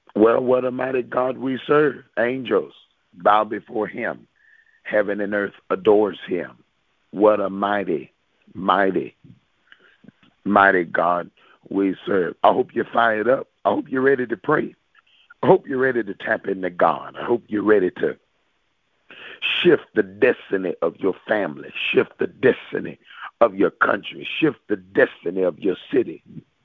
Well, what a mighty God we serve. Angels bow before him. Heaven and earth adores him. What a mighty, mighty, mighty God we serve. I hope you're fired up. I hope you're ready to pray. I hope you're ready to tap into God. I hope you're ready to shift the destiny of your family, shift the destiny of your country, shift the destiny of your city,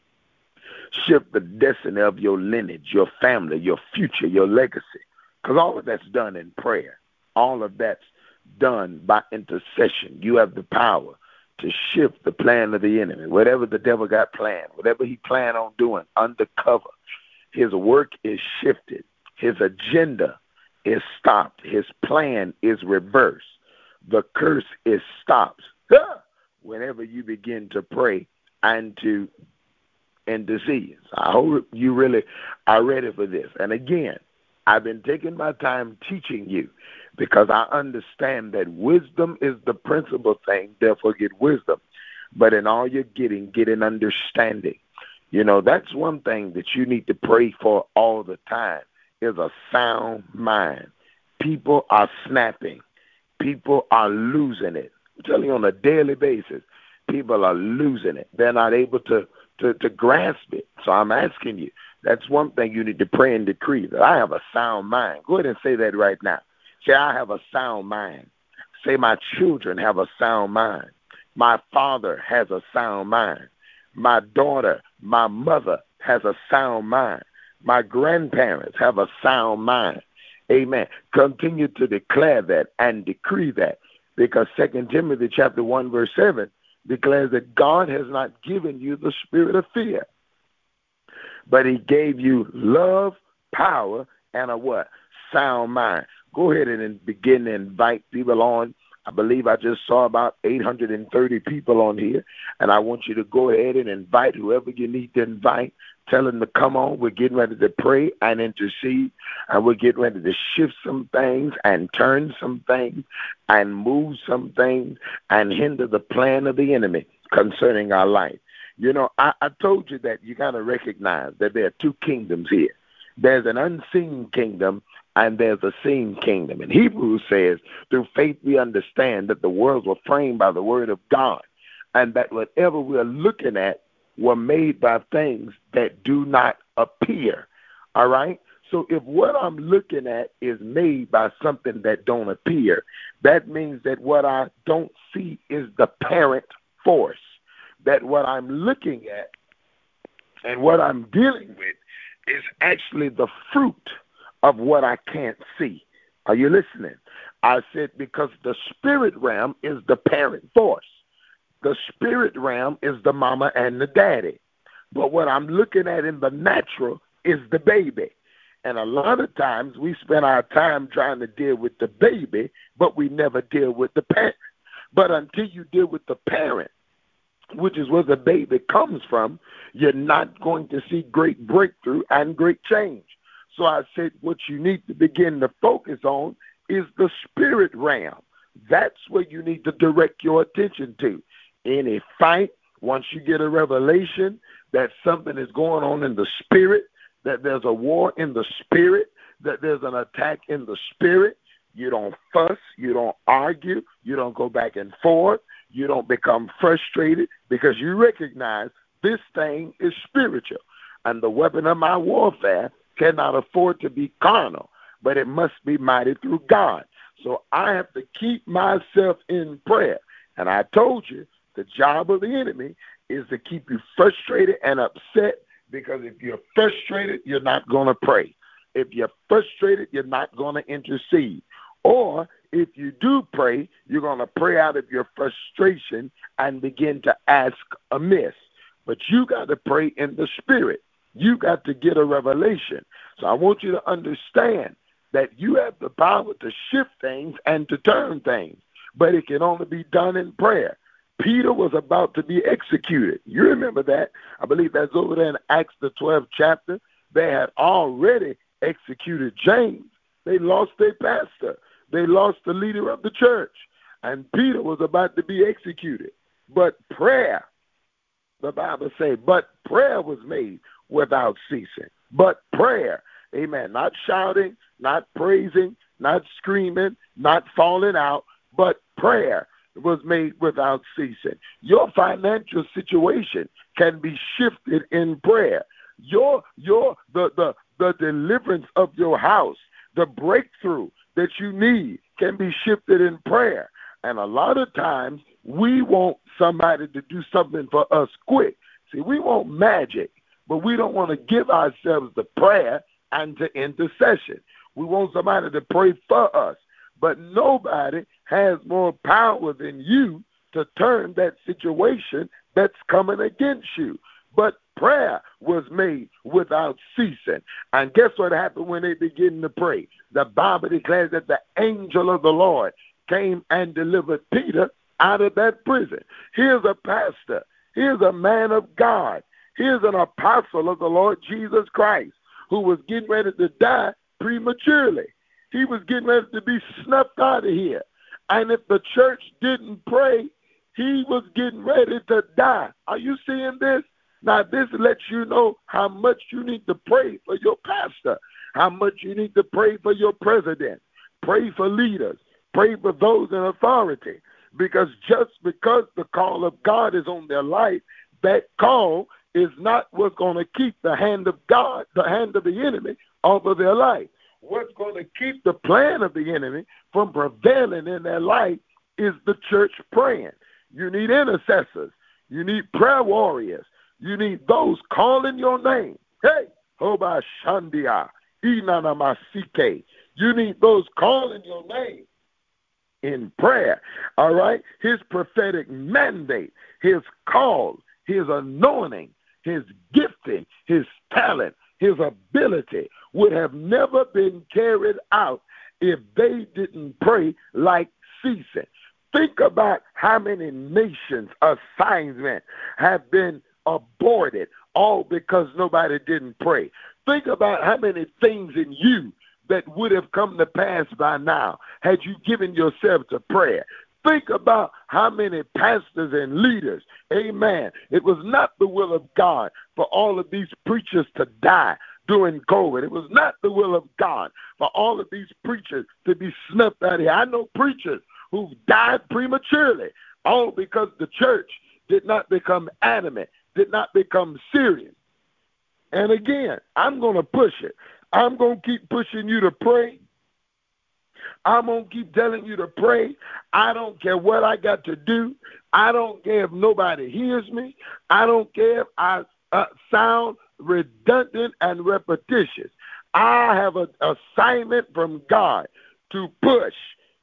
shift the destiny of your lineage, your family, your future, your legacy. Because all of that's done in prayer. All of that's done by intercession. You have the power to shift the plan of the enemy. Whatever the devil got planned, whatever he planned on doing undercover, his work is shifted. His agenda is stopped. His plan is reversed. The curse is stopped. Whenever you begin to pray and to intercede. I hope you really are ready for this. And again, I've been taking my time teaching you because I understand that wisdom is the principal thing, therefore get wisdom. But in all you're getting, get an understanding. You know, that's one thing that you need to pray for all the time is a sound mind. People are snapping. People are losing it. I'm telling you on a daily basis, people are losing it. They're not able to grasp it. So I'm asking you, that's one thing you need to pray and decree, that I have a sound mind. Go ahead and say that right now. Say, I have a sound mind. Say, my children have a sound mind. My father has a sound mind. My daughter, my mother has a sound mind. My grandparents have a sound mind. Amen. Continue to declare that and decree that, because 2 Timothy chapter 1, verse 7 declares that God has not given you the spirit of fear, but he gave you love, power, and a what? Sound mind. Go ahead and begin to invite people on. I believe I just saw about 830 people on here, and I want you to go ahead and invite whoever you need to invite. Tell them to come on. We're getting ready to pray and intercede, and we're getting ready to shift some things and turn some things and move some things and hinder the plan of the enemy concerning our life. You know, I told you that you got to recognize that there are two kingdoms here. There's an unseen kingdom and there's a seen kingdom. And Hebrews says, through faith we understand that the worlds were framed by the word of God, and that whatever we're looking at were made by things that do not appear. All right? So if what I'm looking at is made by something that don't appear, that means that what I don't see is the parent force. That what I'm looking at and what I'm dealing with is actually the fruit of what I can't see. Are you listening? I said because the spirit realm is the parent force. The spirit realm is the mama and the daddy. But what I'm looking at in the natural is the baby. And a lot of times we spend our time trying to deal with the baby, but we never deal with the parent. But until you deal with the parent, which is where the baby comes from, you're not going to see great breakthrough and great change. So I said what you need to begin to focus on is the spirit realm. That's where you need to direct your attention to. Any fight, once you get a revelation that something is going on in the spirit, that there's a war in the spirit, that there's an attack in the spirit, you don't fuss, you don't argue, you don't go back and forth, you don't become frustrated, because you recognize this thing is spiritual. And the weapon of my warfare cannot afford to be carnal, but it must be mighty through God. So I have to keep myself in prayer. And I told you, the job of the enemy is to keep you frustrated and upset, because if you're frustrated, you're not going to pray. If you're frustrated, you're not going to intercede. Or if you do pray, you're going to pray out of your frustration and begin to ask amiss. But you got to pray in the spirit. You got to get a revelation. So I want you to understand that you have the power to shift things and to turn things, but it can only be done in prayer. Peter was about to be executed. You remember that? I believe that's over there in Acts the 12th chapter. They had already executed James. They lost their pastor. They lost the leader of the church. And Peter was about to be executed. But prayer, the Bible says, but prayer was made without ceasing. But prayer. Amen. Not shouting, not praising, not screaming, not falling out, but prayer was made without ceasing. Your financial situation can be shifted in prayer. The deliverance of your house, the breakthrough that you need can be shifted in prayer. And a lot of times we want somebody to do something for us quick. See, we want magic, but we don't want to give ourselves to prayer and to intercession. We want somebody to pray for us, but nobody has more power than you to turn that situation that's coming against you. But prayer was made without ceasing. And guess what happened when they began to pray? The Bible declares that the angel of the Lord came and delivered Peter out of that prison. Here's a pastor. Here's a man of God. Here's an apostle of the Lord Jesus Christ who was getting ready to die prematurely. He was getting ready to be snuffed out of here. And if the church didn't pray, he was getting ready to die. Are you seeing this? Now, this lets you know how much you need to pray for your pastor, how much you need to pray for your president, pray for leaders, pray for those in authority. Because just because the call of God is on their life, that call is not what's going to keep the hand of God, the hand of the enemy, off of their life. What's going to keep the plan of the enemy from prevailing in their life is the church praying. You need intercessors. You need prayer warriors. You need those calling your name. Hey, Hoba Shandia, Inana Masike. You need those calling your name in prayer. All right? His prophetic mandate, his call, his anointing, his gifting, his talent, his ability would have never been carried out if they didn't pray like ceasing. Think about how many nations' assignments have been aborted, all because nobody didn't pray. Think about how many things in you that would have come to pass by now had you given yourself to prayer. Think about how many pastors and leaders, amen. It was not the will of God for all of these preachers to die during COVID. It was not the will of God for all of these preachers to be snuffed out of here. I know preachers who died prematurely, all because the church did not become adamant, did not become serious. And again, I'm going to push it. I'm going to keep pushing you to pray. I'm going to keep telling you to pray. I don't care what I got to do. I don't care if nobody hears me. I don't care if I sound redundant and repetitious. I have an assignment from God to push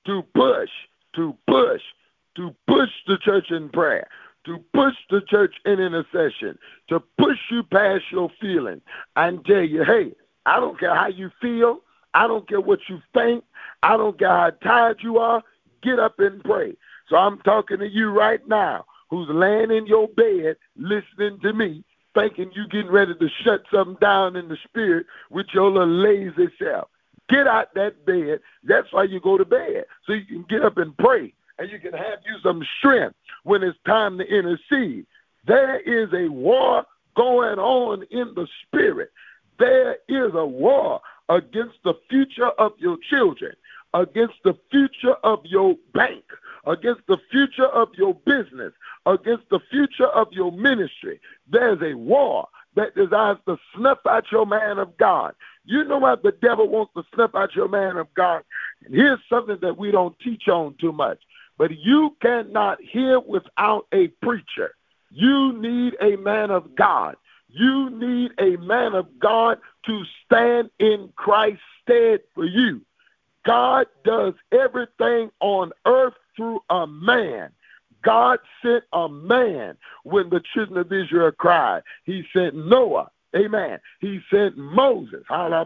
the church in prayer, to push the church in intercession, to push you past your feelings and tell you, hey, I don't care how you feel. I don't care what you think. I don't care how tired you are. Get up and pray. So I'm talking to you right now who's laying in your bed listening to me, thinking you getting ready to shut something down in the spirit with your little lazy self. Get out that bed. That's why you go to bed, so you can get up and pray, and you can have you some strength when it's time to intercede. There is a war going on in the spirit. There is a war against the future of your children, against the future of your bank, against the future of your business, against the future of your ministry. There's a war that desires to snuff out your man of God. You know what the devil wants to snuff out your man of God? And here's something that we don't teach on too much. But you cannot hear without a preacher. You need a man of God. You need a man of God to stand in Christ's stead for you. God does everything on earth through a man. God sent a man when the children of Israel cried. He sent Noah. Amen. He sent Moses.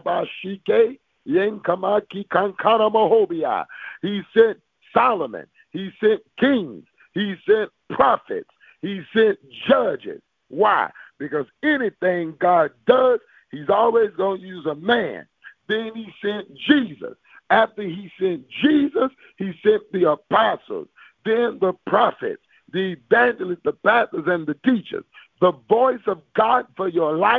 He sent Solomon. He sent kings. He sent prophets. He sent judges. Why? Because anything God does, he's always going to use a man. Then he sent Jesus. After he sent Jesus, he sent the apostles, then the prophets, the evangelists, the pastors, and the teachers. The voice of God for your life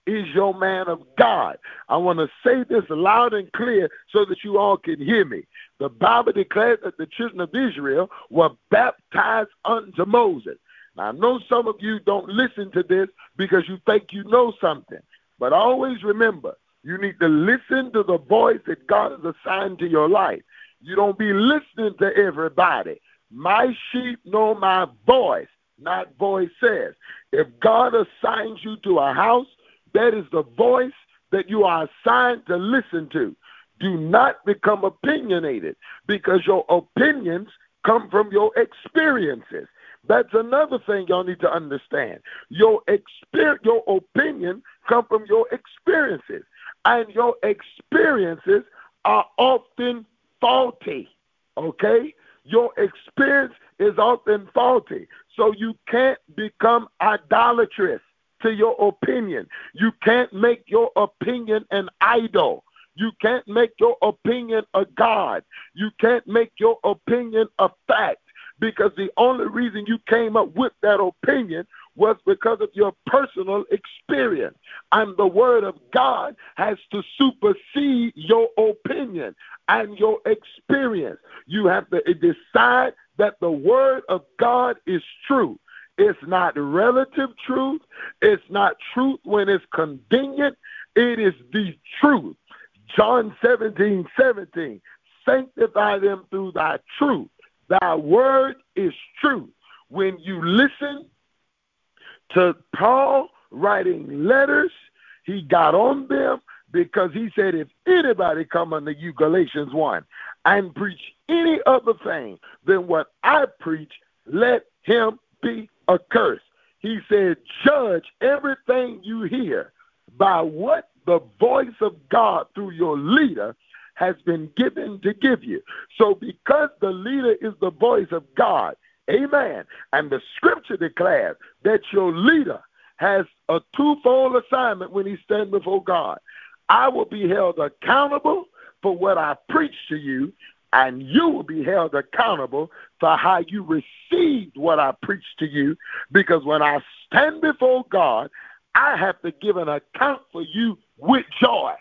is your man of God. I want to say this loud and clear so that you all can hear me. The Bible declares that the children of Israel were baptized unto Moses. Now, I know some of you don't listen to this because you think you know something, but always remember, you need to listen to the voice that God has assigned to your life. You don't be listening to everybody. My sheep know my voice, not voice says. If God assigns you to a house, that is the voice that you are assigned to listen to. Do not become opinionated because your opinions come from your experiences. That's another thing y'all need to understand. Your opinion come from your experiences, and your experiences are often faulty, okay? Your experience is often faulty, so you can't become idolatrous to your opinion. You can't make your opinion an idol. You can't make your opinion a God. You can't make your opinion a fact, because the only reason you came up with that opinion was because of your personal experience. And the word of God has to supersede your opinion and your experience. You have to decide that the word of God is true. It's not relative truth. It's not truth when it's convenient. It is the truth. John 17:17, sanctify them through thy truth. Thy word is truth. When you listen to Paul writing letters, he got on them because he said, if anybody come unto you, Galatians 1, and preach any other thing than what I preach, let him be accursed. He said, judge everything you hear by what the voice of God through your leader has been given to give you. So because the leader is the voice of God, amen, and the scripture declares that your leader has a twofold assignment when he stands before God. I will be held accountable for what I preach to you, and you will be held accountable for how you received what I preached to you, because when I stand before God, I have to give an account for you with joy.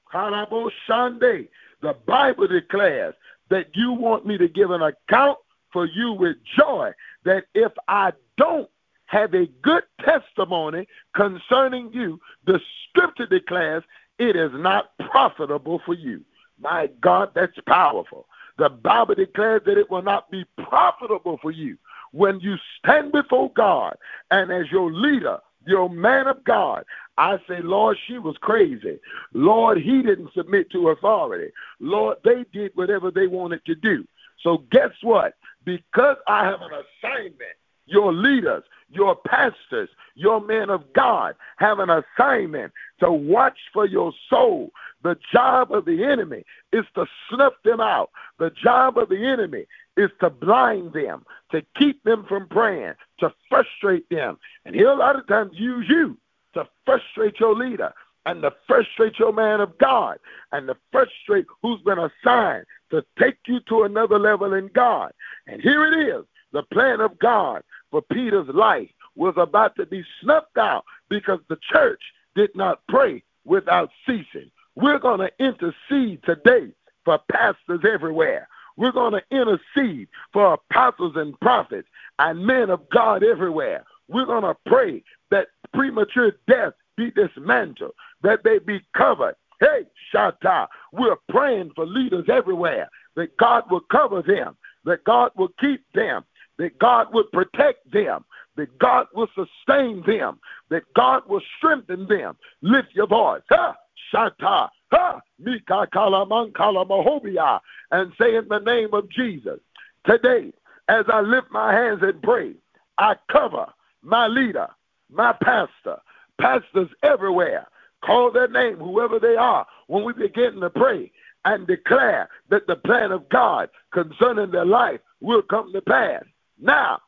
The Bible declares that you want me to give an account for you with joy, that if I don't have a good testimony concerning you, the scripture declares it is not profitable for you. My God, that's powerful. The Bible declares that it will not be profitable for you when you stand before God, and as your leader, your man of God, I say, Lord, she was crazy. Lord, he didn't submit to authority. Lord, they did whatever they wanted to do. So guess what? Because I have an assignment, your leaders, your pastors, your men of God have an assignment to watch for your soul. The job of the enemy is to snuff them out. The job of the enemy is to blind them, to keep them from praying, to frustrate them. And he'll a lot of times use you to frustrate your leader and to frustrate your man of God and to frustrate who's been assigned to take you to another level in God. And here it is. The plan of God for Peter's life was about to be snuffed out because the church did not pray without ceasing. We're going to intercede today for pastors everywhere. We're going to intercede for apostles and prophets and men of God everywhere. We're going to pray that premature death be dismantled, that they be covered. Hey, Shatta, we're praying for leaders everywhere, that God will cover them, that God will keep them, that God will protect them, that God will sustain them, that God will strengthen them. Lift your voice. Ha! Shatta. Ha! Mika kalaman kalamahobia. And say in the name of Jesus, today, as I lift my hands and pray, I cover my leader, my pastor, pastors everywhere. Call their name, whoever they are, when we begin to pray and declare that the plan of God concerning their life will come to pass. Now,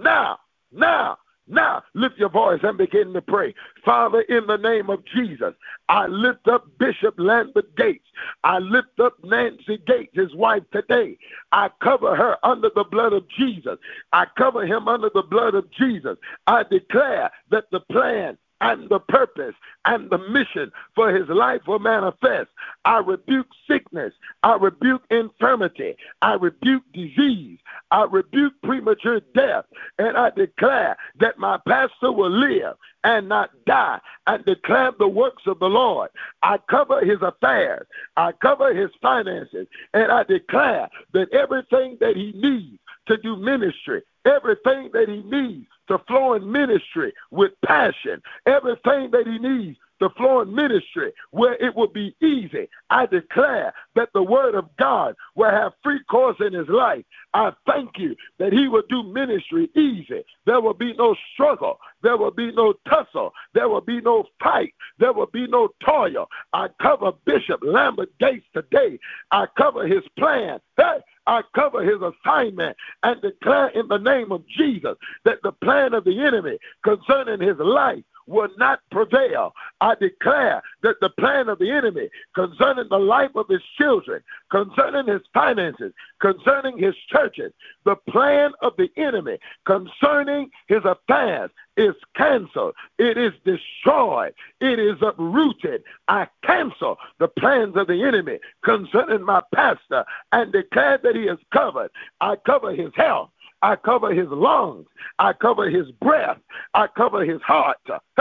lift your voice and begin to pray. Father, in the name of Jesus, I lift up Bishop Lambert Gates. I lift up Nancy Gates, his wife, today. I cover her under the blood of Jesus. I cover him under the blood of Jesus. I declare that the plan and the purpose and the mission for his life will manifest. I rebuke sickness. I rebuke infirmity. I rebuke disease. I rebuke premature death. And I declare that my pastor will live and not die, and declare the works of the Lord. I cover his affairs. I cover his finances. And I declare that everything that he needs to do ministry, everything that he needs to flow in ministry with passion, everything that he needs to flow in ministry where it will be easy. I declare that the word of God will have free course in his life. I thank you that he will do ministry easy. There will be no struggle. There will be no tussle. There will be no fight. There will be no toil. I cover Bishop Lambert Gates today. I cover his plan. Hey! I cover his assignment and declare in the name of Jesus that the plan of the enemy concerning his life will not prevail. I declare that the plan of the enemy concerning the life of his children, concerning his finances, concerning his churches, the plan of the enemy concerning his affairs is canceled. It is destroyed. It is uprooted. I cancel the plans of the enemy concerning my pastor and declare that he is covered. I cover his health. I cover his lungs. I cover his breath. I cover his heart.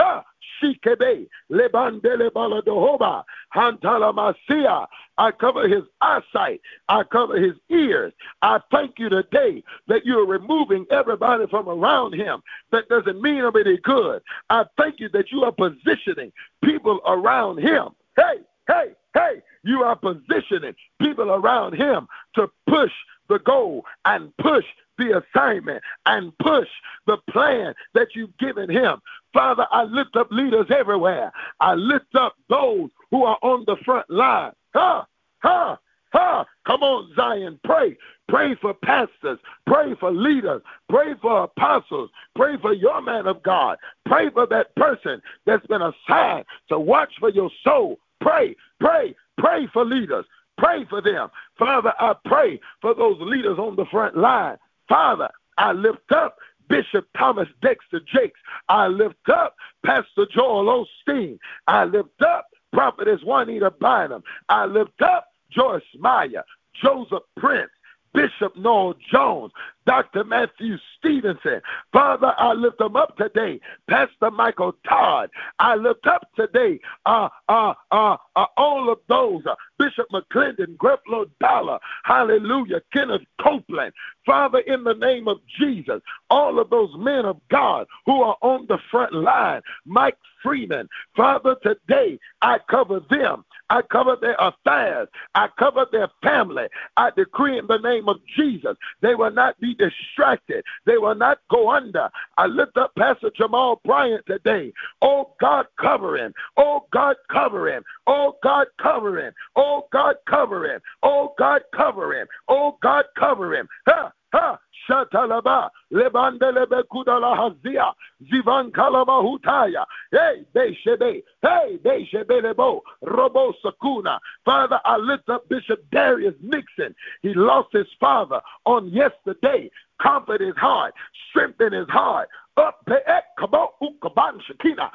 Shikebe, lebandele baladohoba, hantala masia. I cover his eyesight. I cover his ears. I thank you today that you're removing everybody from around him that doesn't mean him any good. I thank you that you are positioning people around him. Hey, hey, hey, you are positioning people around him to push the goal and push the assignment and push the plan that you've given him. Father, I lift up leaders everywhere. I lift up those who are on the front line. Come on, Zion, pray. Pray for pastors. Pray for leaders. Pray for apostles. Pray for your man of God. Pray for that person that's been assigned to watch for your soul. Pray, pray, pray for leaders. Pray for them. Father, I pray for those leaders on the front line. Father, I lift up Bishop Thomas Dexter Jakes. I lift up Pastor Joel Osteen. I lift up Prophetess Juanita Bynum. I lift up Joyce Meyer, Joseph Prince, Bishop Noel Jones, Dr. Matthew Stevenson. Father, I lift them up today. Pastor Michael Todd. I lift up today all of those. Bishop McClendon, Greflo Dollar. Hallelujah. Kenneth Copeland. Father, in the name of Jesus, all of those men of God who are on the front line. Mike Freeman. Father, today I cover them. I cover their affairs. I cover their family. I decree in the name of Jesus, they will not be distracted. They will not go under. I lift up Pastor Jamal Bryant today. Oh, God, cover him. Oh, God, cover him. Oh, God, cover him. Oh, God, cover him. Oh, God, cover him. Oh, God, cover him. Shatalaba, Lebandelebe Kudala Hazia, Zivan Kalama Hutaya, hey, Beshebelebo, Robo Sakuna. Father, I lift up Bishop Darius Nixon. He lost his father on yesterday. Comfort his heart, strengthen his heart. Up, Kabo, Ukaban Shakina,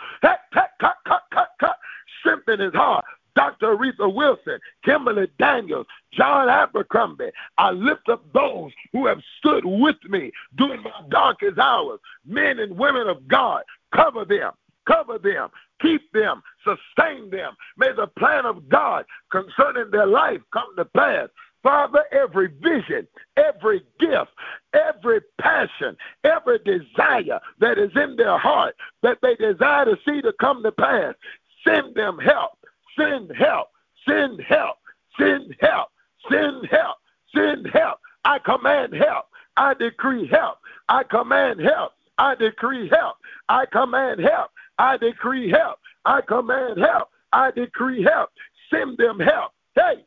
strengthen his heart. Dr. Aretha Wilson, Kimberly Daniels, John Abercrombie. I lift up those who have stood with me during my darkest hours. Men and women of God, cover them, keep them, sustain them. May the plan of God concerning their life come to pass. Father, every vision, every gift, every passion, every desire that is in their heart that they desire to see to come to pass, send them help. Send help, send help, send help, send help, send help. I command help. I decree help. I command help. I decree help. I command help. I decree help. I command help. I decree help. Send them help. Hey,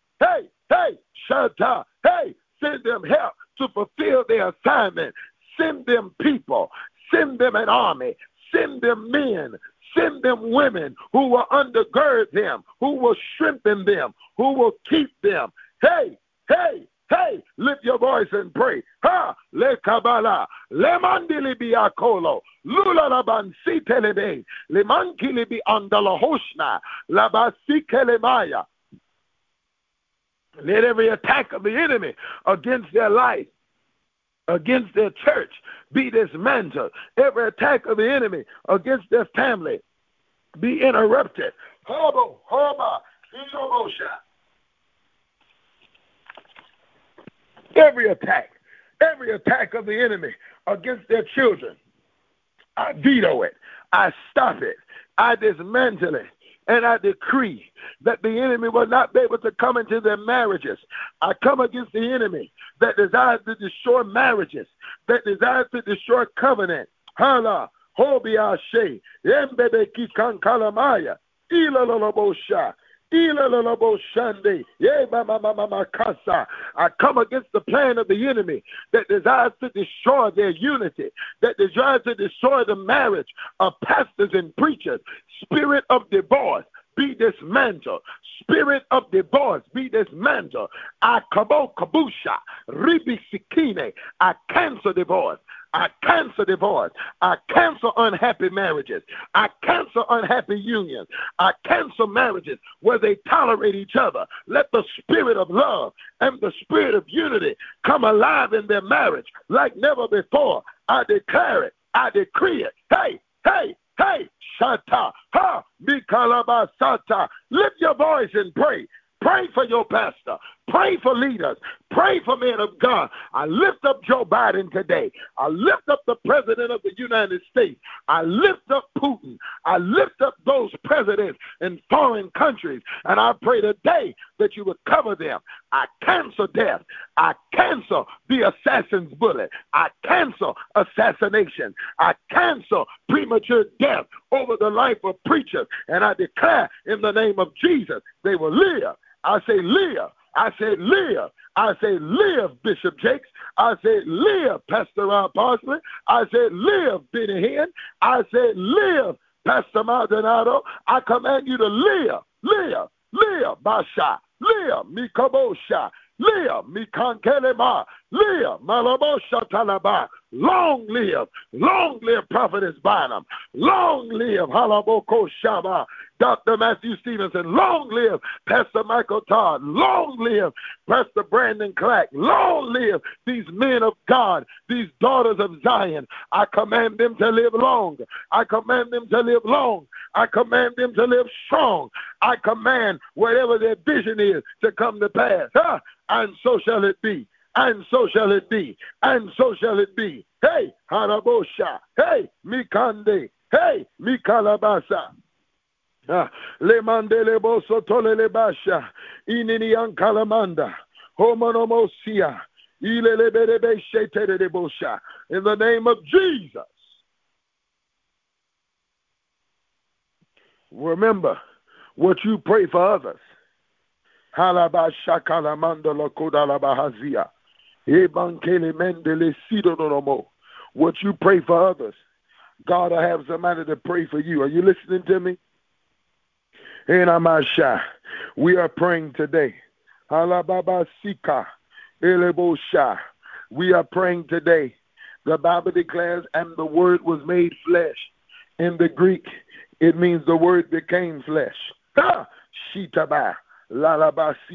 Shanta. Hey, send them help to fulfill their assignment. Send them people. Send them an army. Send them men. Send them women who will undergird them, who will strengthen them, who will keep them. Hey, Hey, lift your voice and pray. Ha, le kabala, le mandili biakolo, lula laban sitelebe, le mankili bi andala hoshna, la basikele maya. Let every attack of the enemy against their life, against their church, be dismantled. Every attack of the enemy against their family be interrupted. Hobo, hoba, inobosha. Every attack of the enemy against their children, I veto it. I stop it. I dismantle it. And I decree that the enemy will not be able to come into their marriages. I come against the enemy that desires to destroy marriages, that desires to destroy covenant. Hala, hobiashe, embebe kikankalamaya, ilalabosha. I come against the plan of the enemy that desires to destroy their unity, that desires to destroy the marriage of pastors and preachers. Spirit of divorce, be dismantled. Spirit of divorce, be dismantled. I kabo kabusha, ribi sikine. I cancel divorce. I cancel divorce. I cancel unhappy marriages. I cancel unhappy unions. I cancel marriages where they tolerate each other. Let the spirit of love and the spirit of unity come alive in their marriage like never before. I declare it. I decree it. Hey, hey, hey, shata, ha, mikalabasata. Lift your voice and pray. Pray for your pastor. Pray for leaders. Pray for men of God. I lift up Joe Biden today. I lift up the President of the United States. I lift up Putin. I lift up those presidents in foreign countries. And I pray today that you would cover them. I cancel death. I cancel the assassin's bullet. I cancel assassination. I cancel premature death over the life of preachers. And I declare in the name of Jesus, they will live. I say live. I say live. I say live, Bishop Jakes. I say live, Pastor Ron Parsley. I say live, Benny Hinn. I say live, Pastor Maldonado. I command you to live, live, live, Basha, live, Mikabosha, live, Mikankelema, live, Malabosha Talaba. Long live Prophetess Bynum. Long live Halaboko Shaba, Dr. Matthew Stevenson. Long live Pastor Michael Todd. Long live Pastor Brandon Clack. Long live these men of God, these daughters of Zion. I command them to live long. I command them to live long. I command them to live strong. I command whatever their vision is to come to pass. And so shall it be. And so shall it be. And so shall it be. Hey, Harabosha. Hey, Mikande. Hey, Mikalabasa. Le mandele boso tolele basha. Inini ankalamanda. Homonomosia. Ileleberebe shetere de bosha. In the name of Jesus. Remember what you pray for others. Halabasha kalamanda lakodalabahazia. What you pray for others, God will have somebody to pray for you. Are you listening to me? We are praying today. We are praying today. The Bible declares, and the word was made flesh. In the Greek, it means the word became flesh. Shitaba. We are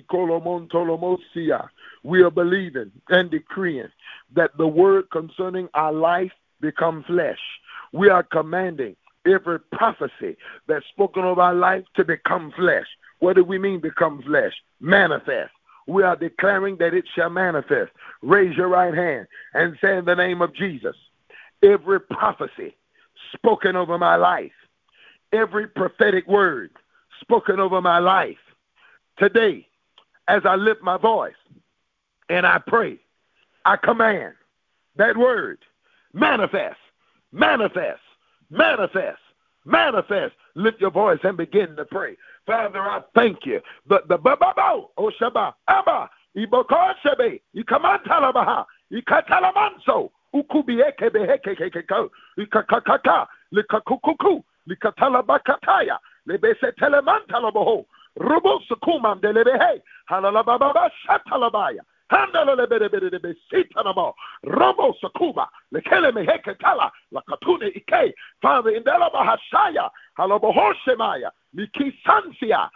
believing and decreeing that the word concerning our life become flesh. We are commanding every prophecy that's spoken of our life to become flesh. What do we mean become flesh? Manifest. We are declaring that it shall manifest. Raise your right hand and say in the name of Jesus, every prophecy spoken over my life, every prophetic word spoken over my life, today, as I lift my voice and I pray, I command that word, manifest, manifest, manifest, manifest. Lift your voice and begin to pray. Father, I thank you. The bababo, Oshaba, Abba, Ibokoshabe, Ikamantalabaha, Ikatalamanso, Ukubiekebehekekeko, Ikakakaka, Likakukuku, Likatalabakataya, Lebese Telemantalaboho. Rubusukuman delebehe, halalababa shatalabaya, Robo Sakuba, Lekele Meheketala, Lakatune Ike, Father in Delabahashaya, Halobohoshemaya, Miki Sansia,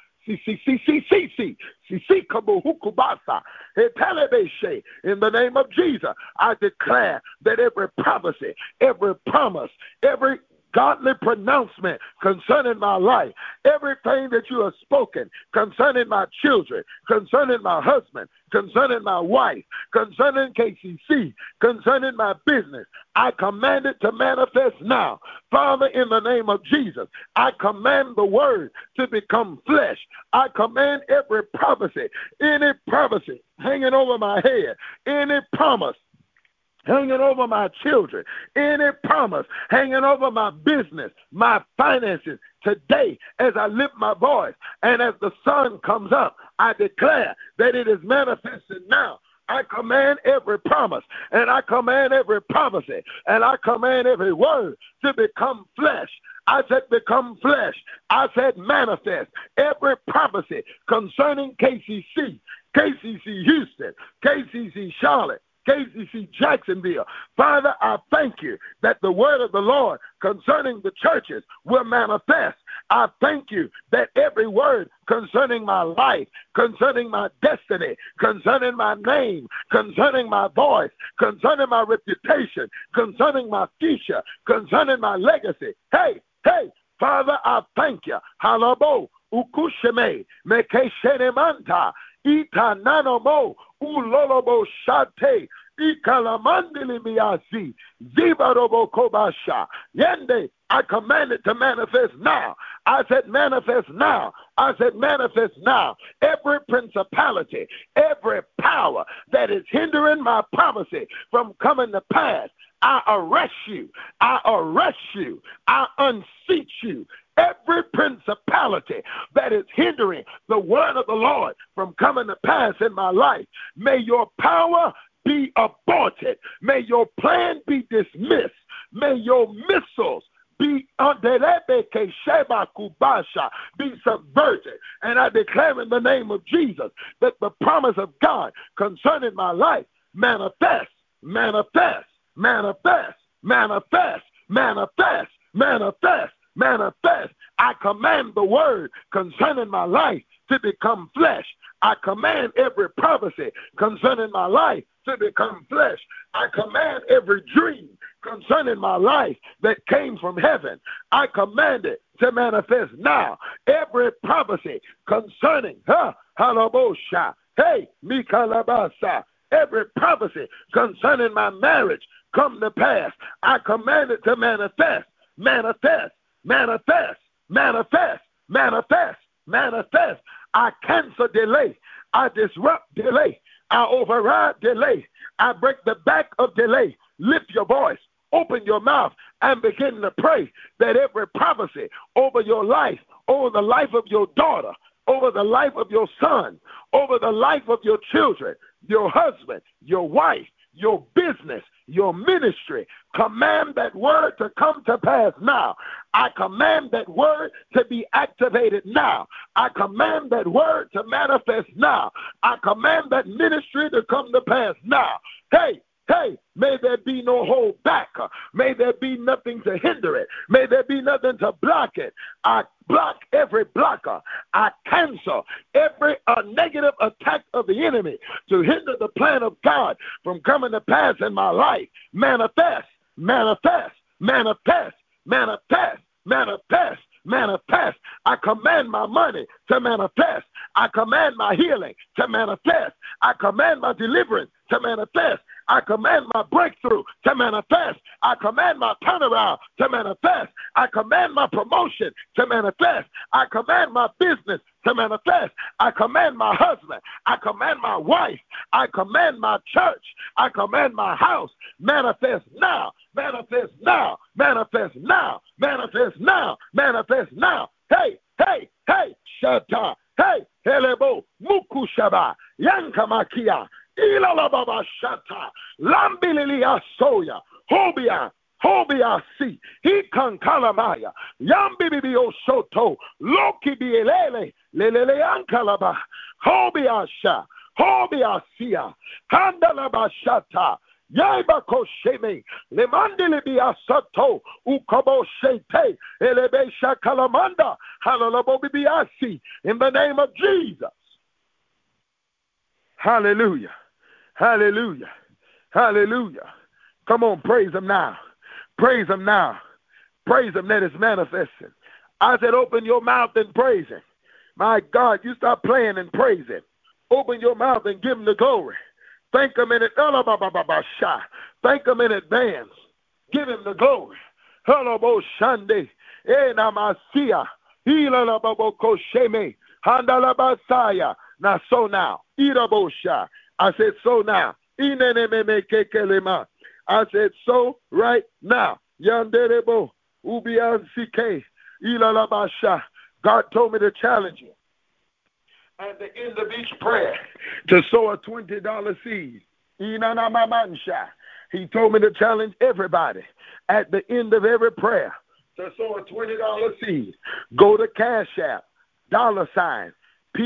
in the name of Jesus, I declare that every prophecy, every promise, every godly pronouncement concerning my life, everything that you have spoken concerning my children, concerning my husband, concerning my wife, concerning KCC, concerning my business, I command it to manifest now. Father, in the name of Jesus, I command the word to become flesh. I command every prophecy, any prophecy hanging over my head, any promise hanging over my children, any promise hanging over my business, my finances, today as I lift my voice and as the sun comes up, I declare that it is manifested now. I command every promise, and I command every prophecy, and I command every word to become flesh. I said become flesh. I said manifest. Every prophecy concerning KCC, KCC Houston, KCC Charlotte, KCC Jacksonville. Father, I thank you that the word of the Lord concerning the churches will manifest. I thank you that every word concerning my life, concerning my destiny, concerning my name, concerning my voice, concerning my reputation, concerning my future, concerning my legacy. Hey, Father, I thank you. Halabo, ukusheme, mekeshenemanta, ita nanomo, ulolobo shate, ikalamandili miasi, zibarobo kobasha, yende. I command it to manifest now. I said manifest now. I said manifest now. Every principality, every power that is hindering my prophecy from coming to pass, I arrest you. I arrest you. I unseat you. Every principality that is hindering the word of the Lord from coming to pass in my life, may your power be aborted. May your plan be dismissed. May your missiles be subverted. And I declare in the name of Jesus that the promise of God concerning my life manifest, manifest, manifest, manifest, manifest, manifest, manifest. I command the word concerning my life to become flesh. I command every prophecy concerning my life to become flesh. I command every dream concerning my life that came from heaven, I command it to manifest now. Every prophecy concerning Halabosha, hey, Mikalabasa, every prophecy concerning my marriage come to pass. I command it to manifest, manifest, manifest, manifest, manifest, manifest. I cancel delay. I disrupt delay. I override delay. I break the back of delay. Lift your voice. Open your mouth and begin to pray that every prophecy over your life, over the life of your daughter, over the life of your son, over the life of your children, your husband, your wife, your business, your ministry, command that word to come to pass now. I command that word to be activated now. I command that word to manifest now. I command that ministry to come to pass now. Hey, may there be no hold back. May there be nothing to hinder it. May there be nothing to block it. I block every blocker. I cancel every negative attack of the enemy to hinder the plan of God from coming to pass in my life. Manifest, manifest, manifest, manifest, manifest, manifest. I command my money to manifest. I command my healing to manifest. I command my deliverance to manifest. I command my breakthrough to manifest. I command my turnaround to manifest. I command my promotion to manifest. I command my business to manifest. I command my husband. I command my wife. I command my church. I command my house. Manifest now. Manifest now. Manifest now. Manifest now. Manifest now. Hey, Shata. Hey, Helebo, Mukushaba, Yankamakia. Ilalababa shata, lambililia soya, hobia si, he kankalamaya, yambibio soto, loki bielele, lelele ankalaba, hobia sha, Hobiasia, Handalabashata, Yabakosheme, Lemandilibiasato, Ukoboshete, Elebesha Kalamanda, Halalabobibiasi, in the name of Jesus. Hallelujah. Hallelujah. Hallelujah. Come on, praise him now. Praise him now. Praise him that is manifesting. I said, open your mouth and praise him. My God, you stop playing and praise him. Open your mouth and give him the glory. Thank him in it. Thank him in advance. Give him the glory. Hello, Shande. Enamasia. Hilalaboko-sheme. Handalabasaya. Now, so now. Irabosha. I said, so now. Inenememekekelema. I said, so right now. Yanderebo. Ubiansike. Ilalabasha. God told me to challenge you at the end of each prayer to sow a $20 seed. Inanamamansha. He told me to challenge everybody at the end of every prayer to sow a $20 seed. Go to Cash App, $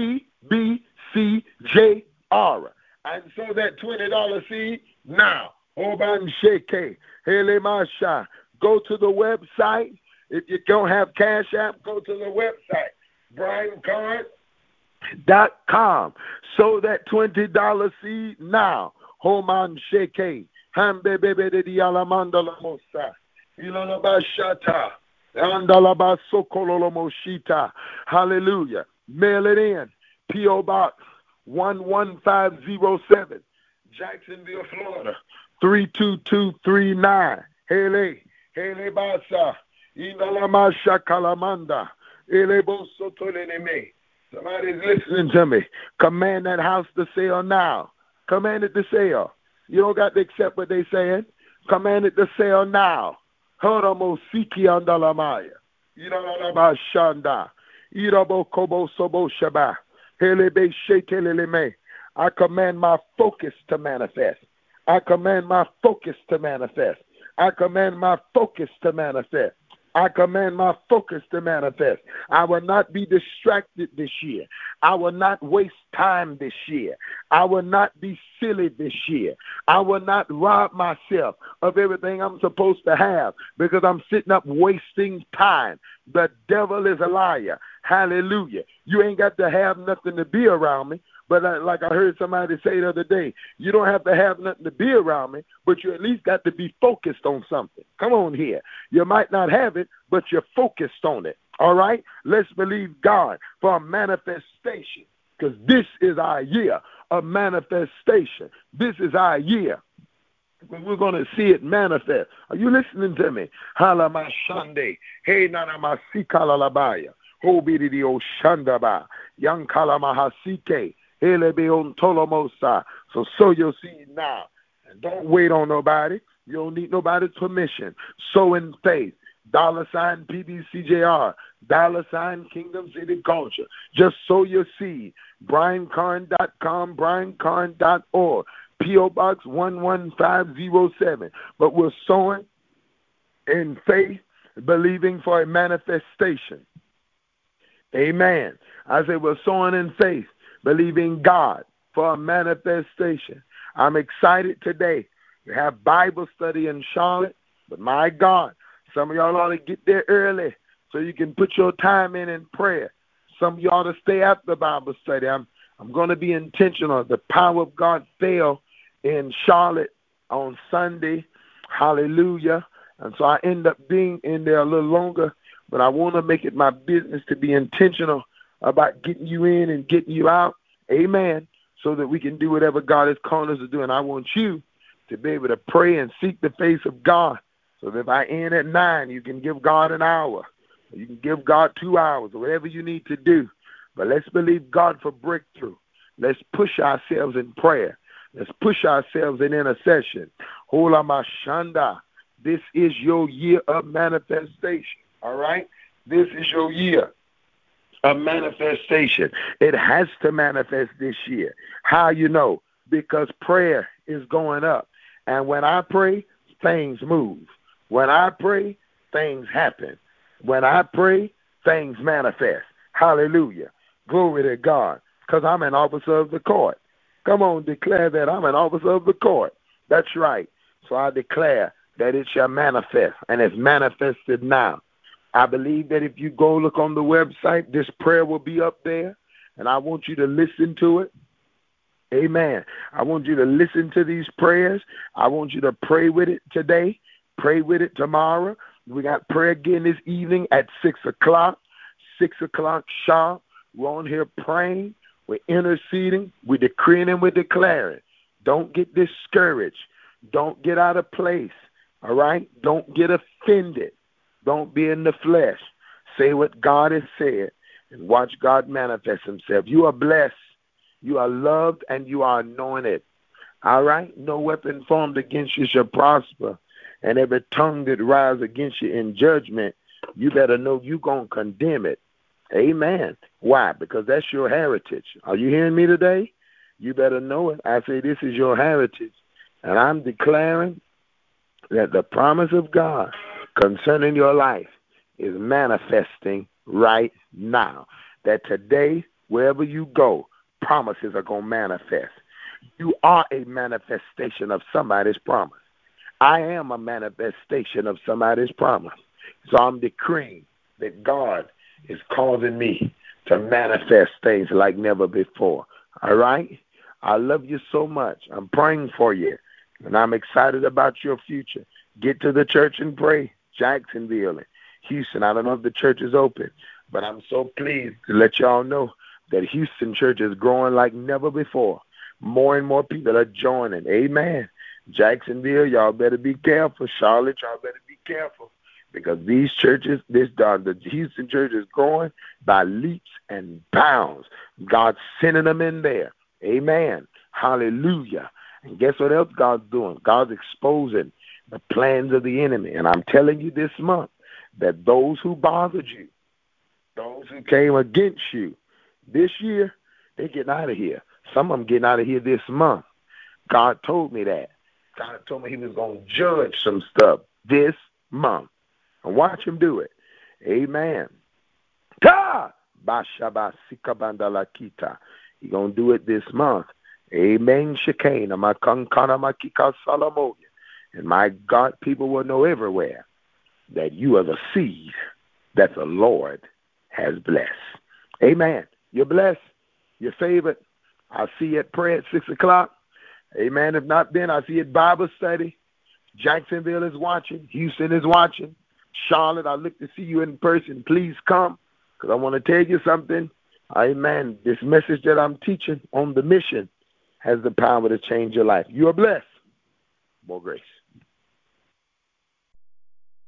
PBCJR, and sow that $20 seed now. Obansheke, Helemasha. Go to the website. If you don't have Cash App, go to the website, BrianCard.com. Sow that $20 seed now. Homan Sheke. Hambebebe de Alamanda la Mosa. Ilalabashata. Andalabasokololomoshita. Hallelujah. Mail it in. P.O. Box 11507. Jacksonville, Florida. 32239. Hele Basa. Inalamasha Kalamanda. Somebody's listening to me. Command that house to sell now. Command it to sell. You don't got to accept what they're saying. Command it to sell now. Horamosiki andalamaya. Ilalabashanda. Irabokobo sobo shaba. Helebe sheteleleme. I command my focus to manifest. I command my focus to manifest. I command my focus to manifest. I command my focus to manifest. I will not be distracted this year. I will not waste time this year. I will not be silly this year. I will not rob myself of everything I'm supposed to have because I'm sitting up wasting time. The devil is a liar. Hallelujah. You ain't got to have nothing to be around me. But like I heard somebody say the other day, you don't have to have nothing to be around me, but you at least got to be focused on something. Come on here. You might not have it, but you're focused on it. All right? Let's believe God for a manifestation, because this is our year of manifestation. This is our year. We're going to see it manifest. Are you listening to me? Halamashande. Hey, nanamasikalabaya. Hobidi Oshandaba. Yankalamahasike. So sow your seed now. And don't wait on nobody. You don't need nobody's permission. Sow in faith. $ PBCJR. $ Kingdom City Culture. Just sow your seed. BrianCarn.com, BrianCarn.org. P.O. Box 11507. But we're sowing in faith, believing for a manifestation. Amen. I say we're sowing in faith, believing God for a manifestation. I'm excited today. We have Bible study in Charlotte, but my God, some of y'all ought to get there early so you can put your time in prayer. Some of y'all ought to stay after the Bible study. I'm going to be intentional. The power of God fell in Charlotte on Sunday. Hallelujah. And so I end up being in there a little longer, but I want to make it my business to be intentional about getting you in and getting you out. Amen. So that we can do whatever God has called us to do. And I want you to be able to pray and seek the face of God. So that if I end at 9, you can give God an hour. You can give God 2 hours or whatever you need to do. But let's believe God for breakthrough. Let's push ourselves in prayer. Let's push ourselves in intercession. Hola Mashanda. This is your year of manifestation. All right? This is your year of manifestation. It has to manifest this year. How you know? Because prayer is going up. And when I pray, things move. When I pray, things happen. When I pray, things manifest. Hallelujah. Glory to God. Because I'm an officer of the court. Come on, declare that I'm an officer of the court. That's right. So I declare that it shall manifest, and it's manifested now. I believe that if you go look on the website, this prayer will be up there, and I want you to listen to it. Amen. I want you to listen to these prayers. I want you to pray with it today. Pray with it tomorrow. We got prayer again this evening at 6 o'clock. 6 o'clock sharp. We're on here praying. We're interceding. We're decreeing and we're declaring. Don't get discouraged. Don't get out of place. All right? Don't get offended. Don't be in the flesh. Say what God has said and watch God manifest himself. You are blessed. You are loved and you are anointed. All right? No weapon formed against you shall prosper. And every tongue that rises against you in judgment, you better know you're going to condemn it. Amen. Why? Because that's your heritage. Are you hearing me today? You better know it. I say this is your heritage. And I'm declaring that the promise of God concerning your life is manifesting right now. That today, wherever you go, promises are going to manifest. You are a manifestation of somebody's promise. I am a manifestation of somebody's promise. So I'm decreeing that God is causing me to manifest things like never before. All right? I love you so much. I'm praying for you, and I'm excited about your future. Get to the church and pray. Jacksonville and Houston. I don't know if the church is open, but I'm so pleased to let y'all know that Houston church is growing like never before. More and more people are joining. Amen. Jacksonville, y'all better be careful. Charlotte, y'all better be careful. Because these churches, the Houston church is growing by leaps and bounds. God's sending them in there. Amen. Hallelujah. And guess what else God's doing? God's exposing the plans of the enemy. And I'm telling you this month that those who bothered you, those who came against you this year, they're getting out of here. Some of them getting out of here this month. God told me that. God told me he was going to judge some stuff this month. And watch him do it. Amen. Ta! He's going to do it this month. Amen. Shekinah. And my God, people will know everywhere that you are the seed that the Lord has blessed. Amen. You're blessed. You're favored. I'll see you at prayer at 6 o'clock. Amen. If not, then I'll see you at Bible study. Jacksonville is watching. Houston is watching. Charlotte, I look to see you in person. Please come, because I want to tell you something. Amen. This message that I'm teaching on the mission has the power to change your life. You are blessed. More grace.